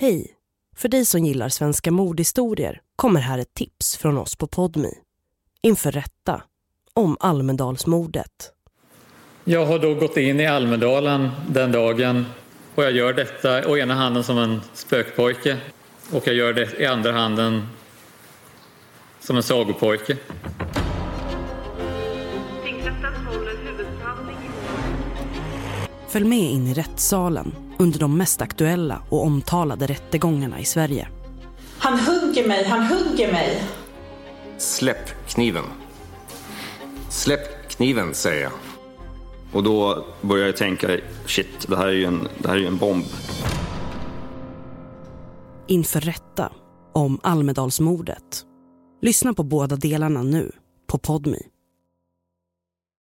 Hej! För dig som gillar svenska mordhistorier kommer här ett tips från oss på Podme. Inför rätta om Almedalsmordet. Jag har då gått in i Almedalen den dagen och jag gör detta å ena handen som en spökpojke och jag gör det i andra handen som en sagopojke. Följ med in i rättssalen under de mest aktuella och omtalade rättegångarna i Sverige. Han hugger mig, han hugger mig. Släpp kniven. Släpp kniven, säger jag. Och då börjar jag tänka, shit, det här är ju en bomb. Inför rätta om Almedalsmordet. Lyssna på båda delarna nu på Podme.